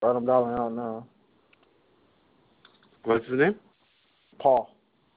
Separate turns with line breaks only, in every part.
Right, I'm dialing out now.
What's his name?
Paul.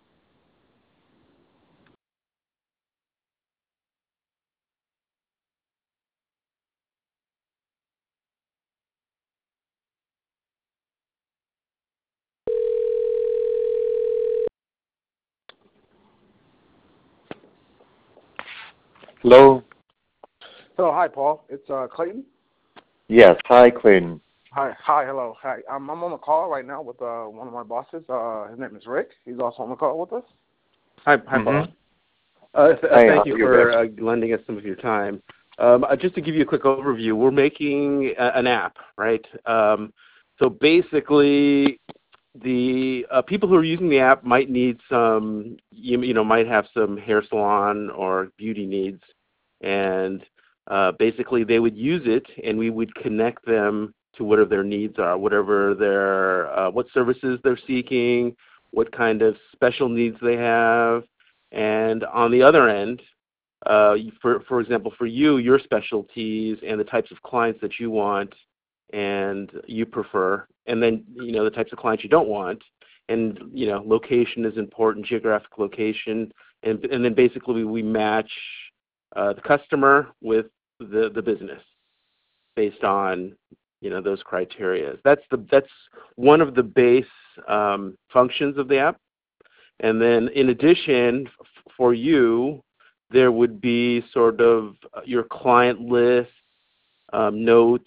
Hello?
Hello, hi, Paul. It's Clayton.
Yes, hi, Clayton.
Hi, hello, hi. I'm on the call right now with one of my bosses. His name is Rick. He's also on the call with us.
Hi, Paul. Thank you for lending us some of your time. Just to give you a quick overview, we're making an app, right? So basically, the people who are using the app might need some, might have some hair salon or beauty needs, and basically they would use it, and we would connect them to whatever their needs are, whatever their what services they're seeking, what kind of special needs they have, and on the other end, for example, for you, your specialties and the types of clients that you want and you prefer, and then the types of clients you don't want, and location is important, geographic location, and then basically we match the customer with the business based on those criteria. That's one of the base functions of the app. And then in addition, for you, there would be sort of your client list, notes,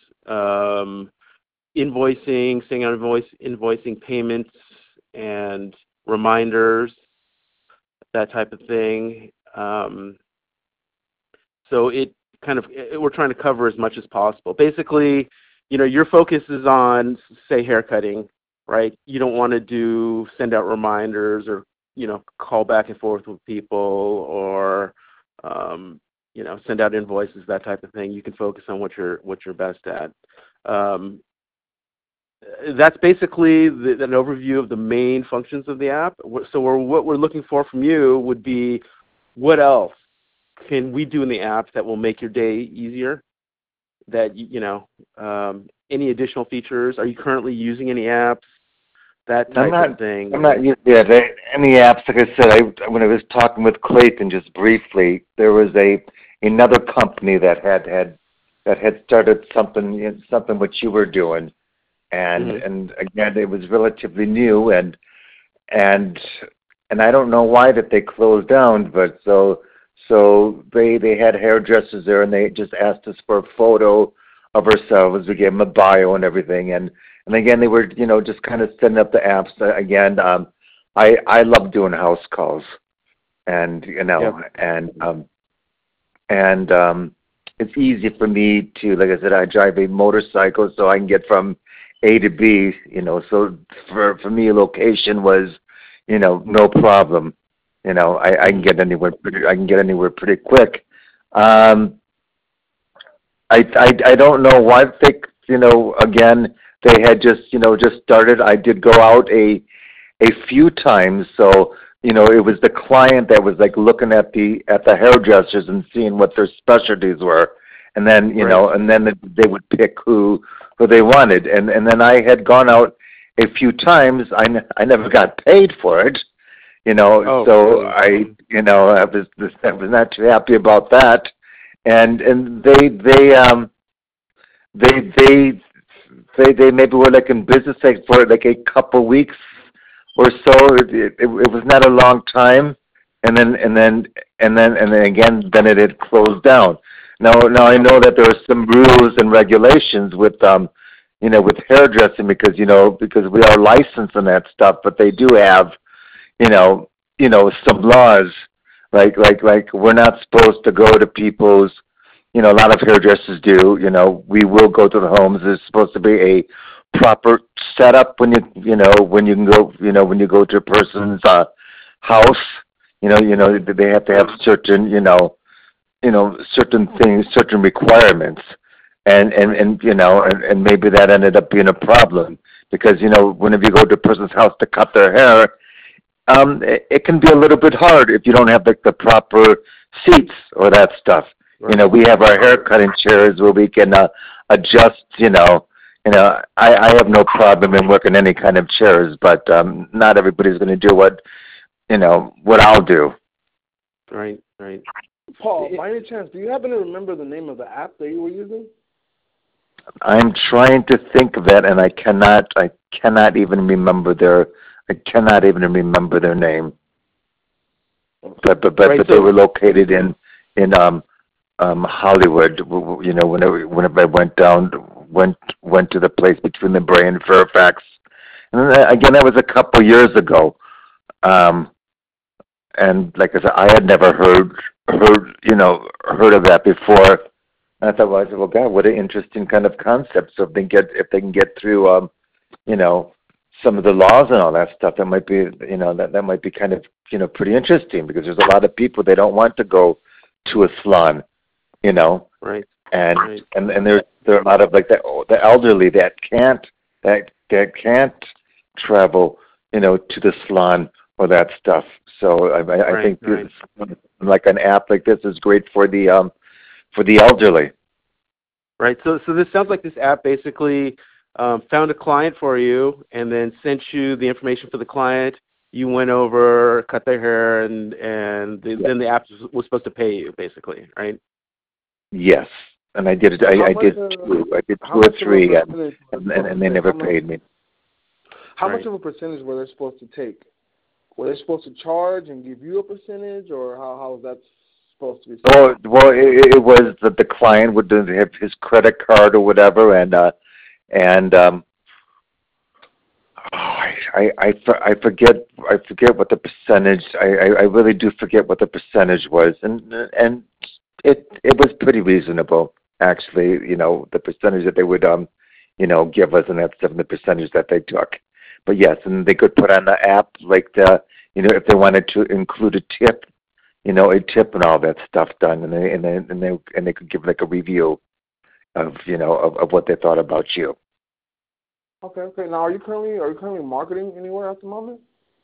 invoicing, sending out invoicing payments and reminders, that type of thing. So we're trying to cover as much as possible. Basically, your focus is on, say, haircutting, right? You don't want to send out reminders or, call back and forth with people or, send out invoices, that type of thing. You can focus on what you're best at. That's basically an overview of the main functions of the app. So what we're looking for from you would be, what else can we do in the app that will make your day easier? That, any additional features? Are you currently using any apps? That type of thing.
I'm not using any apps. Like I said, when I was talking with Clayton just briefly, there was another company that had started something what you were doing, and again, it was relatively new, and I don't know why that they closed down, but so they had hairdressers there, and they just asked us for a photo of ourselves. We gave them a bio and everything, and again, they were just kind of setting up the apps. Again, I love doing house calls, and it's easy for me to, like I said, I drive a motorcycle, so I can get from A to B. So for me, location was no problem. I can get anywhere. I can get anywhere pretty quick. I don't know why they again they had just started. I did go out a few times, so it was the client that was like looking at the hairdressers and seeing what their specialties were, and then and then they would pick who they wanted, and then I had gone out a few times. I never got paid for it. So I was not too happy about that, and they maybe were like in business for like a couple weeks or so. It was not a long time, and then again it had closed down. Now I know that there are some rules and regulations with with hairdressing because we are licensed and that stuff, but they do have some laws, like we're not supposed to go to people's, a lot of hairdressers do, we will go to the homes. There's supposed to be a proper setup when when you can go, when you go to a person's house, they have to have certain, certain things, certain requirements. And maybe that ended up being a problem because, whenever you go to a person's house to cut their hair, it can be a little bit hard if you don't have the proper seats or that stuff. Right. We have our hair cutting chairs where we can adjust, I have no problem in working any kind of chairs, but not everybody's going to do what I'll do.
Right.
Paul, by any chance, do you happen to remember the name of the app that you were using?
I'm trying to think of that, and I cannot even remember their name. But they were located in Hollywood. Whenever I went to the place between the Bray and Fairfax, and again that was a couple years ago. And like I said, I had never heard of that before. And I thought, well, God, what an interesting kind of concept. So if they can get through, some of the laws and all that stuff, that might be, that might be kind of, pretty interesting, because there's a lot of people, they don't want to go to a salon,
Right.
And there are a lot of the elderly that can't travel, to the salon or that stuff. So I think this, like an app like this, is great for the elderly.
Right. So this sounds like this app basically found a client for you and then sent you the information for the client. You went over, cut their hair, and then the app was supposed to pay you, basically, right?
Yes, and I did it. I did two or three, and they never paid me.
How much of a percentage were they supposed to take? Were they supposed to charge and give you a percentage, or how was that supposed to be?
Well, it was that the client would have his credit card or whatever, I forget what the percentage. I really do forget what the percentage was, and it was pretty reasonable, actually. The percentage that they would give us, and that's the percentage that they took. But yes, and they could put on the app if they wanted to include a tip and all that stuff done, and they could give like a review of what they thought about you.
Okay. Now, are you currently marketing anywhere at the moment?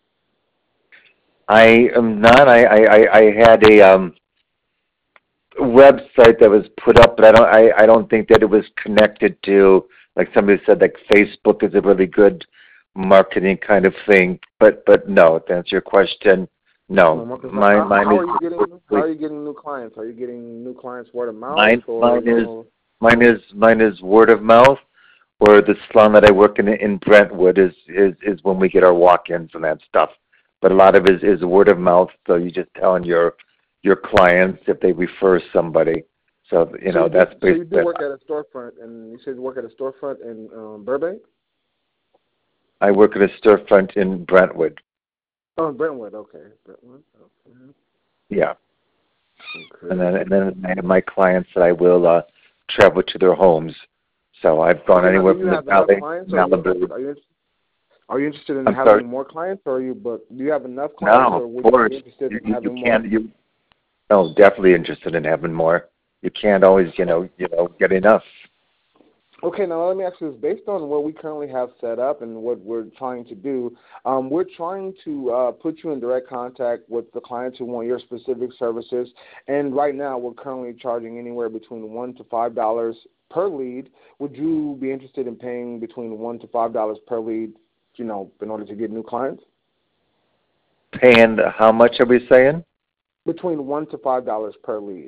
I am not. I had a website that was put up, but I don't think that it was connected to, like somebody said, like Facebook is a really good marketing kind of thing. But no, to answer your question, no. How
are you getting new clients? Are you getting new clients word of mouth?
Mine is word of mouth, or the salon that I work in Brentwood is when we get our walk-ins and that stuff. But a lot of it is word of mouth, so you just telling your clients if they refer somebody. So that's basically.
So you do work at a storefront, and you said you work at a storefront in Burbank?
I work at a storefront in Brentwood.
Oh, Brentwood, okay. Brentwood, okay.
Yeah. Okay. And then I have my clients that I will travel to their homes. So I've gone anywhere from the Valley, Malibu.
Are you interested in having more clients, or do you have enough clients?
No,
or would
of course.
You be interested in having
more? No, definitely interested in having more. You can't always, get enough.
Okay, now let me ask you this. Based on what we currently have set up and what we're trying to do, we're trying to put you in direct contact with the clients who want your specific services. And right now we're currently charging anywhere between $1 to $5 per lead. Would you be interested in paying between $1 to $5 per lead, in order to get new clients?
Paying how much are we saying?
Between $1 to $5 per lead.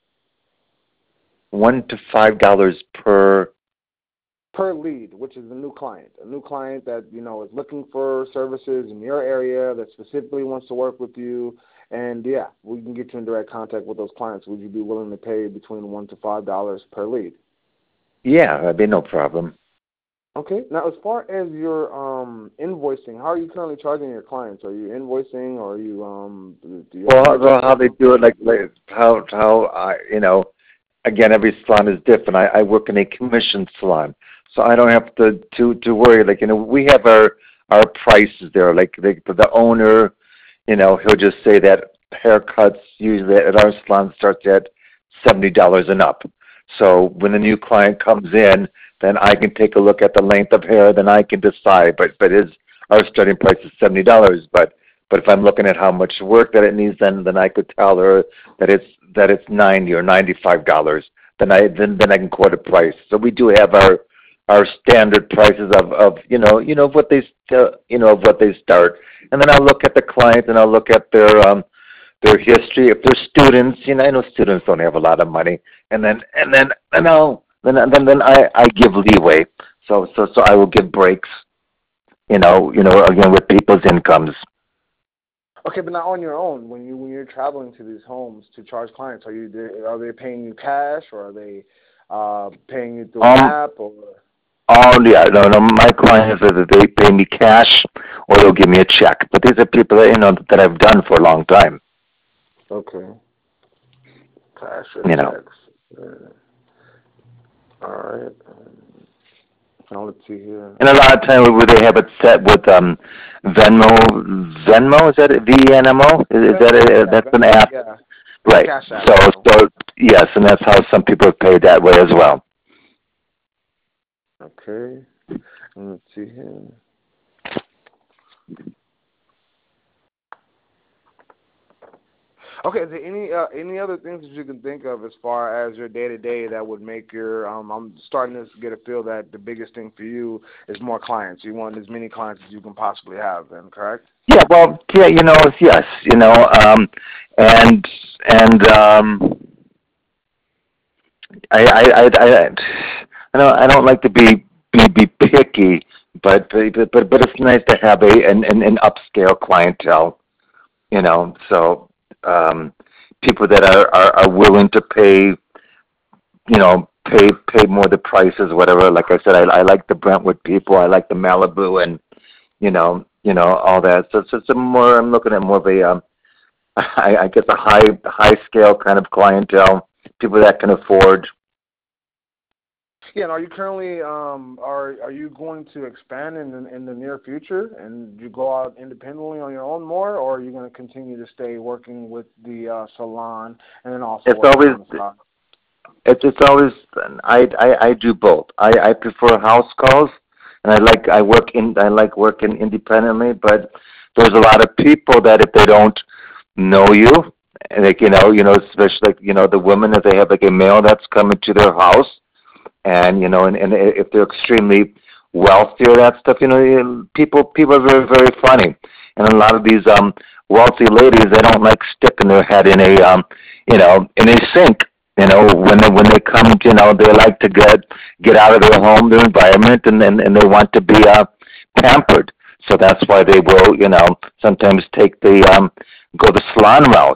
$1 to $5 per
lead, which is a new client that is looking for services in your area, that specifically wants to work with you, and we can get you in direct contact with those clients. Would you be willing to pay between $1 to $5 per lead?
Yeah, that'd be no problem.
Okay. Now, as far as your invoicing, how are you currently charging your clients? Are you invoicing, or are you
how they do it, like how I again, every salon is different. I work in a commission salon, so I don't have to worry. We have our prices there. Like the owner, he'll just say that haircuts usually at our salon starts at $70 and up. So when a new client comes in, then I can take a look at the length of hair, then I can decide. But our starting price is $70. But if I'm looking at how much work that it needs, then I could tell her that it's $90 or $95. Then I can quote a price. So we do have our our standard prices of what they of what they start, and then I'll look at the client and I'll look at their history. If they're students, I know students don't have a lot of money, and then I give leeway. So I will give breaks. Again with people's incomes.
Okay, but not on your own. When you're traveling to these homes to charge clients, are they paying you cash, or are they paying you through an app, or?
Oh yeah, no. My clients they pay me cash, or they'll give me a check. But these are people that I've done for a long time.
Okay. Cash or checks. All right. Now let's see here.
And a lot of times where they have it set with Venmo, is that it? VNMO? Is that it?
Yeah,
that's
Venmo,
an app?
Yeah.
Right. So yes, and that's how some people are paid that way as well.
Okay. Let's see here. Okay, is there any other things that you can think of as far as your day-to-day that would make your I'm starting to get a feel that the biggest thing for you is more clients. You want as many clients as you can possibly have, then, correct?
Yeah, well, yeah, yes, and I don't like to be picky, but it's nice to have an upscale clientele, so people that are willing to pay, pay more the prices, whatever. Like I said, I like the Brentwood people, I like the Malibu, and all that. So it's more. I'm looking at more of a, I guess a high scale kind of clientele, people that can afford.
Yeah, and are you currently are you going to expand in the near future, and you go out independently on your own more, or are you going to continue to stay working with the salon and then also working on the side?
It's always I do both. I prefer house calls, and I like working independently. But there's a lot of people that if they don't know you, like especially like the women, if they have like a male that's coming to their house, and and if they're extremely wealthy or that stuff, people are very very funny, and a lot of these wealthy ladies, they don't like sticking their head in a in a sink. When they come, they like to get out of their home, their environment, and they want to be pampered. So that's why they will, sometimes take the go the salon route.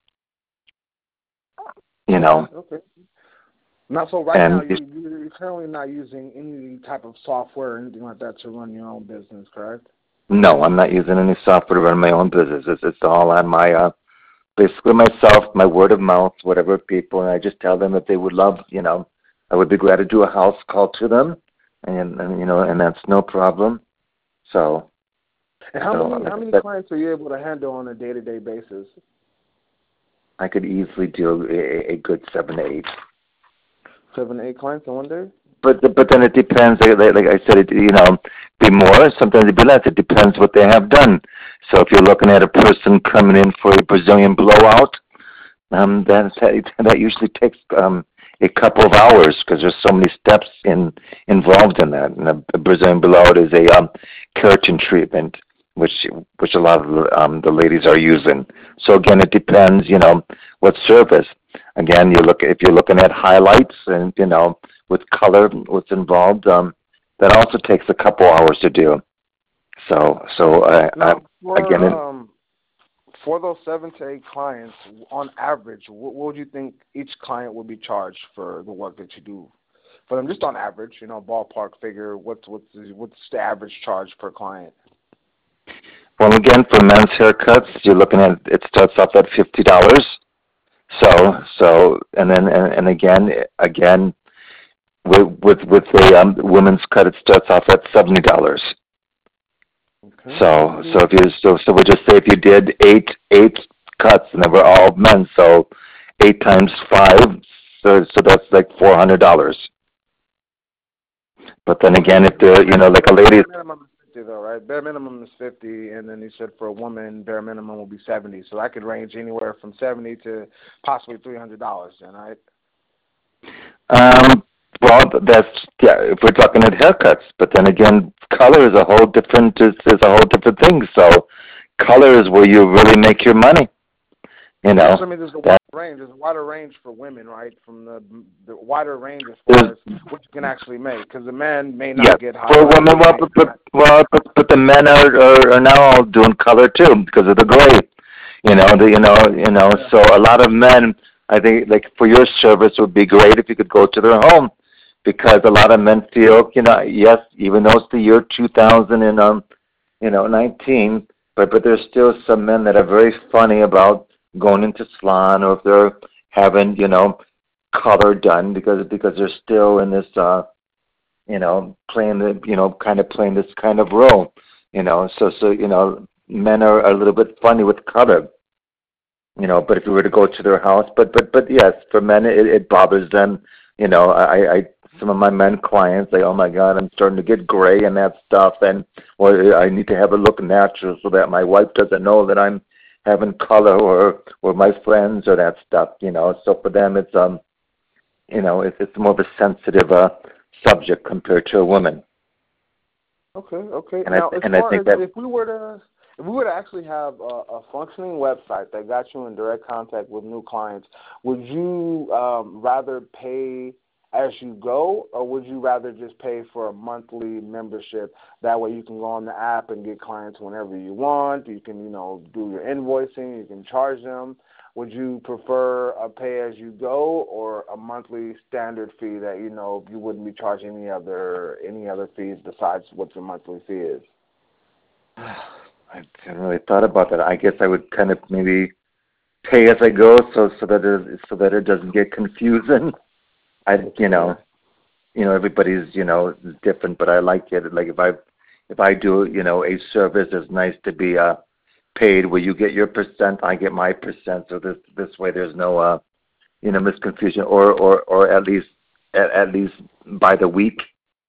Okay. Not so right now. You're currently not using any type of software or anything like that to run your own business, correct?
No, I'm not using any software to run my own business. It's all on my basically myself, my word of mouth, whatever people, and I just tell them if they would love, I would be glad to do a house call to them, and and that's no problem. So.
And how many clients are you able to handle on a day-to-day basis?
I could easily do a good 7 to 8.
7 to 8 clients in one day?
But then it depends. Like I said, be more. Sometimes it'd be less. It depends what they have done. So if you're looking at a person coming in for a Brazilian blowout, that usually takes a couple of hours because there's so many steps involved in that. And a Brazilian blowout is a keratin treatment, which a lot of the ladies are using. So again, it depends. What service. Again, if you're looking at highlights and with color, what's involved, that also takes a couple hours to do. So
for those 7 to 8 clients, on average, what would you think each client would be charged for the work that you do for them? Just on average, ballpark figure. What's the average charge per client?
Well, again, for men's haircuts, you're looking at it starts off at $50. So and then and again with a women's cut, it starts off at $70.
Okay.
So if you we'll just say if you did eight cuts and they were all men, so 8 times 5, so that's like $400. But then again, if they're like a lady.
Though, right? Bare minimum is 50, and then you said for a woman, bare minimum will be 70. So that could range anywhere from 70 to possibly $300. Then, right?
Well, Well, if we're talking at haircuts, but then again, color is a whole different thing. So, color is where you really make your money. You know.
I mean, there's a wider range. There's a wider range for women, right? From the wider range as far as what you can actually make, because the men may not get high.
For women, but the men are now all doing color too because of the gray. So a lot of men, I think, like for your service, would be great if you could go to their home, because a lot of men feel, yes, even though it's the year 2019, but there's still some men that are very funny about going into salon, or if they're having, color done because they're still in this, playing this kind of role, So men are a little bit funny with color, but if you were to go to their house, but yes, for men, it bothers them, some of my men clients say, oh my God, I'm starting to get gray and that stuff, or I need to have it look natural so that my wife doesn't know that I'm having color, or my friends, or that stuff, So for them, it's it's more of a sensitive subject compared to a woman.
Okay.
And
now,
if
we were to actually have a functioning website that got you in direct contact with new clients, would you rather pay as you go, or would you rather just pay for a monthly membership? That way you can go on the app and get clients whenever you want. You can, do your invoicing. You can charge them. Would you prefer a pay-as-you-go or a monthly standard fee that, you wouldn't be charging any other fees besides what your monthly fee is?
I haven't really thought about that. I guess I would kind of maybe pay as I go, so that it doesn't get confusing. Everybody's different, but I like it. Like if I do a service, it's nice to be paid where you get your percent, I get my percent. So this way there's no misconfusion, or at least by the week.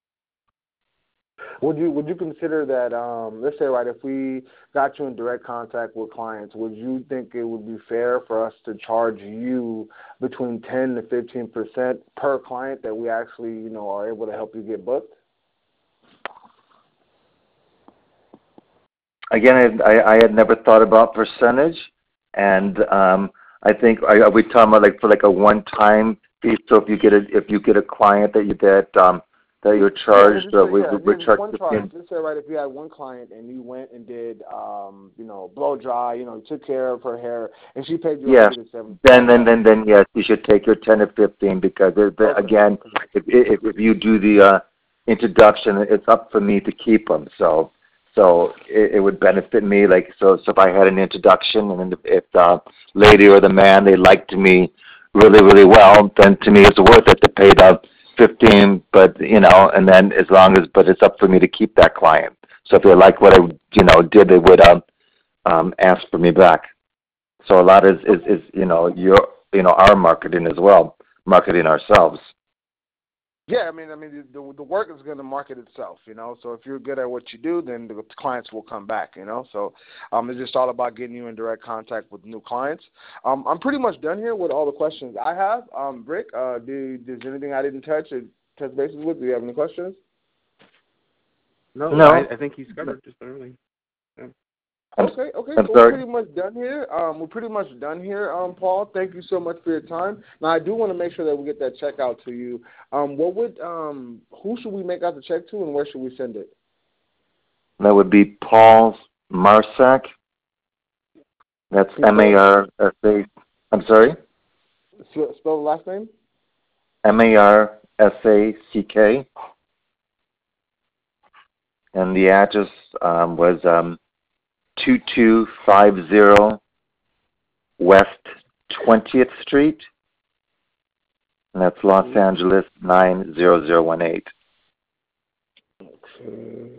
Would you consider that, let's say, right, if we got you in direct contact with clients, would you think it would be fair for us to charge you between 10 to 15% per client that we actually, are able to help you get booked?
Again, I had never thought about percentage, and I think are we talking about for a one-time fee? So if you get a client that you're charged, we're charged.
Let's say, right, if you had one client and you went and did, blow dry, you took care of her hair, and she paid you $170.
Then yes, you should take your 10 or 15, because again, if you do the introduction, it's up for me to keep them. So it would benefit me. So if I had an introduction, and if the lady or the man, they liked me really, really well, then to me it's worth it to pay the 15, but and then but it's up for me to keep that client. So if they like what I did, they would ask for me back. So a lot is our marketing as well, marketing ourselves.
Yeah, I mean, the work is going to market itself, So if you're good at what you do, then the clients will come back, So it's just all about getting you in direct contact with new clients. I'm pretty much done here with all the questions I have. Rick, there's anything I didn't touch bases with? Do you have any questions?
No. I think he's covered just thoroughly. Yeah.
Okay. So we're pretty much done here. Paul, thank you so much for your time. Now, I do want to make sure that we get that check out to you. Who should we make out the check to, and where should we send it?
That would be Paul Marsack. That's M-A-R-S-A. I'm sorry?
Spell the last name?
M-A-R-S-A-C-K. And the address was 2250 West 20th Street, and that's Los Angeles 90018.
Okay.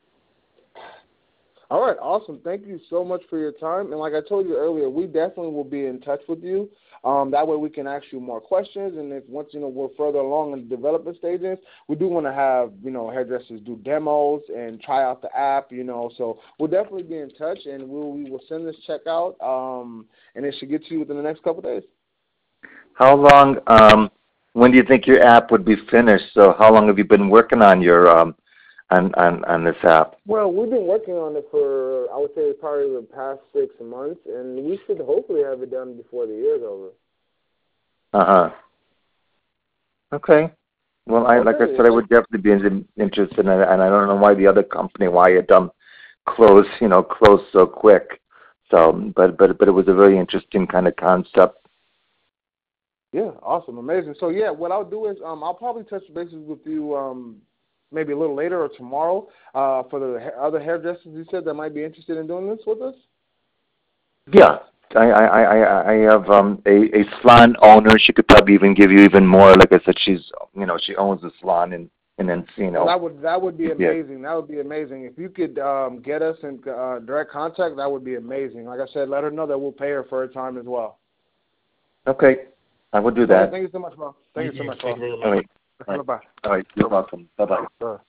All right, awesome. Thank you so much for your time. And like I told you earlier, we definitely will be in touch with you. That way we can ask you more questions. And if once, we're further along in the development stages, we do want to have, hairdressers do demos and try out the app, So we'll definitely be in touch, and we will send this check out, and it should get to you within the next couple of days.
How long when do you think your app would be finished? So how long have you been working on your on this app?
Well, we've been working on it for, I would say, probably the past 6 months, and we should hopefully have it done before the year's over.
Okay. Well, like I said, I would definitely be interested in it, and I don't know why the other company, why it closed so quick. So, but it was a very interesting kind of concept.
Yeah, awesome, amazing. So yeah, what I'll do is I'll probably touch bases with you maybe a little later or tomorrow for the other hairdressers you said that might be interested in doing this with us.
Yeah. I have a salon owner. She could probably even give you even more. Like I said, she owns a salon in Encino.
That would be amazing. Yeah. That would be amazing. If you could get us in direct contact, that would be amazing. Like I said, let her know that we'll pay her for her time as well.
Okay, I will do that.
Thank you so much, Mo. Thank you so much, Mo.
All right.
Bye-bye.
All right. You're welcome. Bye-bye.